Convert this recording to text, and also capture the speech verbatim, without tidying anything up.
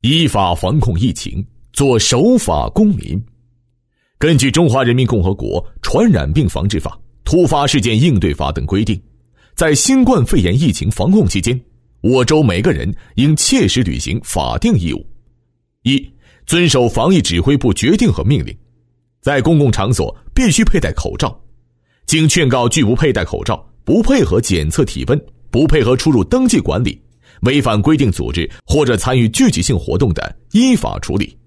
依法防控疫情，做守法公民。根据《中华人民共和国传染病防治法》、《突发事件应对法》等规定，在新冠肺炎疫情防控期间，我州每个人应切实履行法定义务。一、遵守防疫指挥部决定和命令，在公共场所必须佩戴口罩。经劝告拒不佩戴口罩、不配合检测体温、不配合出入登记管理、违反规定组织或者参与聚集性活动的，依法处理。